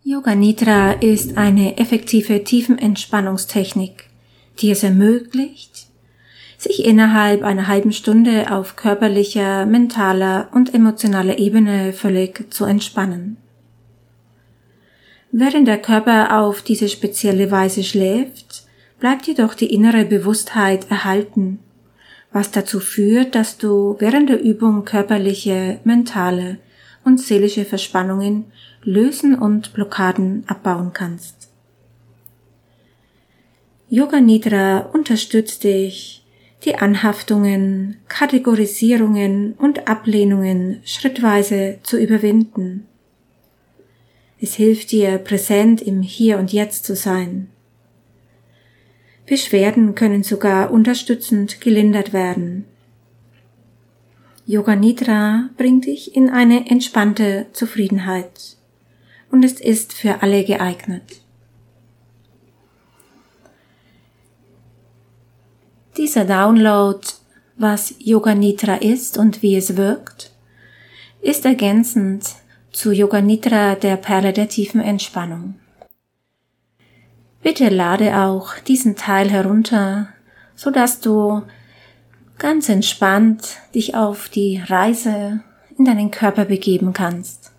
Yoga Nidra ist eine effektive Tiefenentspannungstechnik, die es ermöglicht, sich innerhalb einer halben Stunde auf körperlicher, mentaler und emotionaler Ebene völlig zu entspannen. Während der Körper auf diese spezielle Weise schläft, bleibt jedoch die innere Bewusstheit erhalten, was dazu führt, dass du während der Übung körperliche, mentale und seelische Verspannungen lösen und Blockaden abbauen kannst. Yoga Nidra unterstützt dich, die Anhaftungen, Kategorisierungen und Ablehnungen schrittweise zu überwinden. Es hilft dir, präsent im Hier und Jetzt zu sein. Beschwerden können sogar unterstützend gelindert werden. Yoga Nidra bringt dich in eine entspannte Zufriedenheit und es ist für alle geeignet. Dieser Download, was Yoga Nidra ist und wie es wirkt, ist ergänzend zu Yoga Nidra, der Perle der tiefen Entspannung. Bitte lade auch diesen Teil herunter, so dass du ganz entspannt dich auf die Reise in deinen Körper begeben kannst.